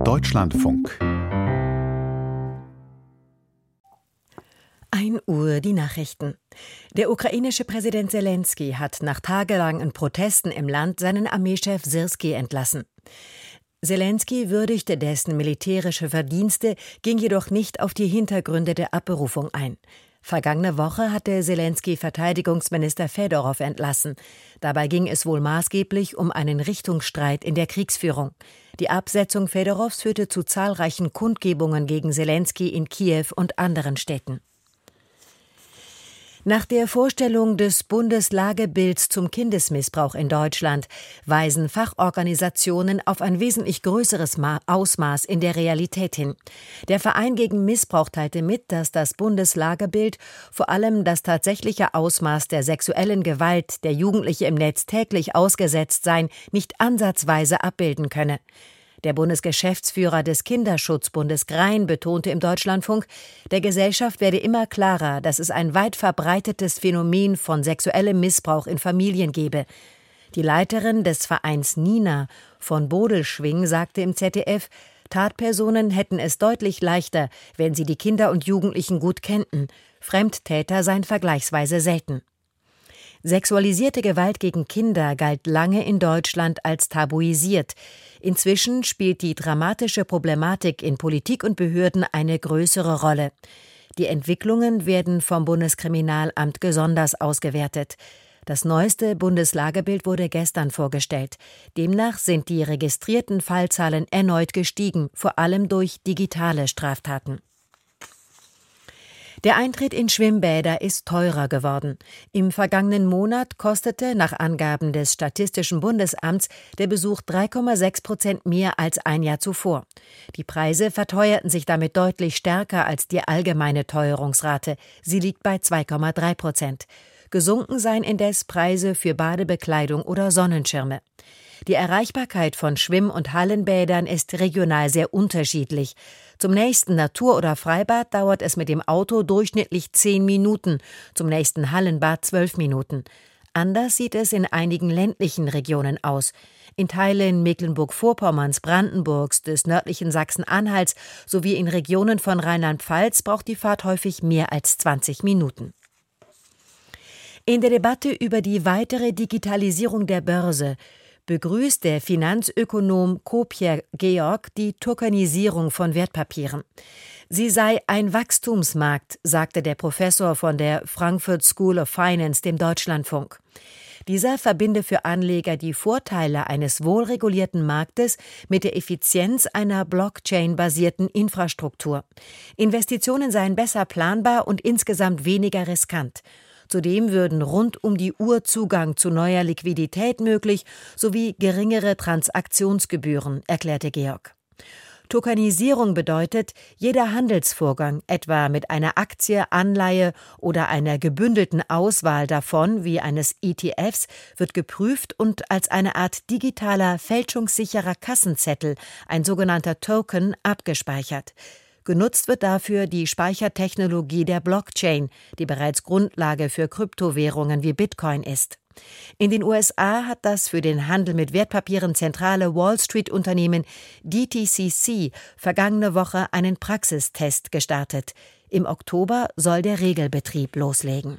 Deutschlandfunk. 1 Uhr die Nachrichten. Der ukrainische Präsident Selenskyj hat nach tagelangen Protesten im Land seinen Armeechef Syrskij entlassen. Selenskyj würdigte dessen militärische Verdienste, ging jedoch nicht auf die Hintergründe der Abberufung ein. Vergangene Woche hatte Selenskyj Verteidigungsminister Fedorow entlassen. Dabei ging es wohl maßgeblich um einen Richtungsstreit in der Kriegsführung. Die Absetzung Fedorows führte zu zahlreichen Kundgebungen gegen Selenskyj in Kiew und anderen Städten. Nach der Vorstellung des Bundeslagebilds zum Kindesmissbrauch in Deutschland weisen Fachorganisationen auf ein wesentlich größeres Ausmaß in der Realität hin. Der Verein gegen Missbrauch teilte mit, dass das Bundeslagebild vor allem das tatsächliche Ausmaß der sexuellen Gewalt, der Jugendliche im Netz täglich ausgesetzt seien, nicht ansatzweise abbilden könne. Der Bundesgeschäftsführer des Kinderschutzbundes Grein betonte im Deutschlandfunk, der Gesellschaft werde immer klarer, dass es ein weit verbreitetes Phänomen von sexuellem Missbrauch in Familien gebe. Die Leiterin des Vereins Nina von Bodelschwing sagte im ZDF, Tatpersonen hätten es deutlich leichter, wenn sie die Kinder und Jugendlichen gut kennten. Fremdtäter seien vergleichsweise selten. Sexualisierte Gewalt gegen Kinder galt lange in Deutschland als tabuisiert. Inzwischen spielt die dramatische Problematik in Politik und Behörden eine größere Rolle. Die Entwicklungen werden vom Bundeskriminalamt besonders ausgewertet. Das neueste Bundeslagebild wurde gestern vorgestellt. Demnach sind die registrierten Fallzahlen erneut gestiegen, vor allem durch digitale Straftaten. Der Eintritt in Schwimmbäder ist teurer geworden. Im vergangenen Monat kostete nach Angaben des Statistischen Bundesamts der Besuch 3,6% mehr als ein Jahr zuvor. Die Preise verteuerten sich damit deutlich stärker als die allgemeine Teuerungsrate. Sie liegt bei 2,3%. Gesunken seien indes Preise für Badebekleidung oder Sonnenschirme. Die Erreichbarkeit von Schwimm- und Hallenbädern ist regional sehr unterschiedlich. Zum nächsten Natur- oder Freibad dauert es mit dem Auto durchschnittlich 10 Minuten, zum nächsten Hallenbad 12 Minuten. Anders sieht es in einigen ländlichen Regionen aus. In Teilen Mecklenburg-Vorpommerns, Brandenburgs, des nördlichen Sachsen-Anhalts sowie in Regionen von Rheinland-Pfalz braucht die Fahrt häufig mehr als 20 Minuten. In der Debatte über die weitere Digitalisierung der Börse begrüßt der Finanzökonom Kopjer Georg die Tokenisierung von Wertpapieren. Sie sei ein Wachstumsmarkt, sagte der Professor von der Frankfurt School of Finance dem Deutschlandfunk. Dieser verbinde für Anleger die Vorteile eines wohlregulierten Marktes mit der Effizienz einer Blockchain-basierten Infrastruktur. Investitionen seien besser planbar und insgesamt weniger riskant. Zudem würden rund um die Uhr Zugang zu neuer Liquidität möglich sowie geringere Transaktionsgebühren, erklärte Georg. Tokenisierung bedeutet, jeder Handelsvorgang, etwa mit einer Aktie, Anleihe oder einer gebündelten Auswahl davon wie eines ETFs, wird geprüft und als eine Art digitaler, fälschungssicherer Kassenzettel, ein sogenannter Token, abgespeichert. Genutzt wird dafür die Speichertechnologie der Blockchain, die bereits Grundlage für Kryptowährungen wie Bitcoin ist. In den USA hat das für den Handel mit Wertpapieren zentrale Wall-Street-Unternehmen DTCC vergangene Woche einen Praxistest gestartet. Im Oktober soll der Regelbetrieb loslegen.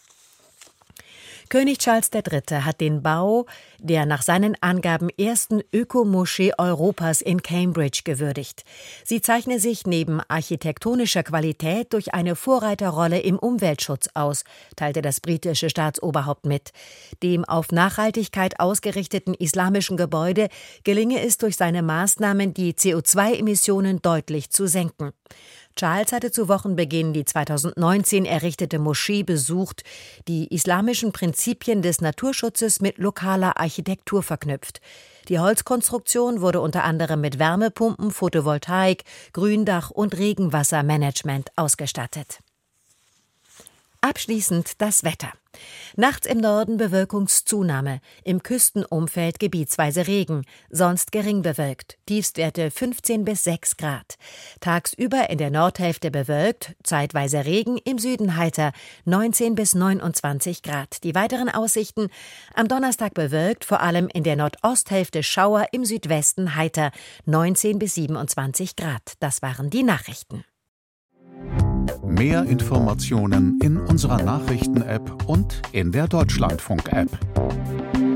König Charles III. Hat den Bau der nach seinen Angaben ersten Ökomoschee Europas in Cambridge gewürdigt. Sie zeichne sich neben architektonischer Qualität durch eine Vorreiterrolle im Umweltschutz aus, teilte das britische Staatsoberhaupt mit. Dem auf Nachhaltigkeit ausgerichteten islamischen Gebäude gelinge es durch seine Maßnahmen, die CO2-Emissionen deutlich zu senken. Charles hatte zu Wochenbeginn die 2019 errichtete Moschee besucht, die islamischen Prinzipien des Naturschutzes mit lokaler Architektur verknüpft. Die Holzkonstruktion wurde unter anderem mit Wärmepumpen, Photovoltaik, Gründach und Regenwassermanagement ausgestattet. Abschließend das Wetter. Nachts im Norden Bewölkungszunahme, im Küstenumfeld gebietsweise Regen, sonst gering bewölkt, Tiefstwerte 15 bis 6 Grad. Tagsüber in der Nordhälfte bewölkt, zeitweise Regen, im Süden heiter, 19 bis 29 Grad. Die weiteren Aussichten: am Donnerstag bewölkt, vor allem in der Nordosthälfte Schauer, im Südwesten heiter, 19 bis 27 Grad. Das waren die Nachrichten. Mehr Informationen in unserer Nachrichten-App und in der Deutschlandfunk-App.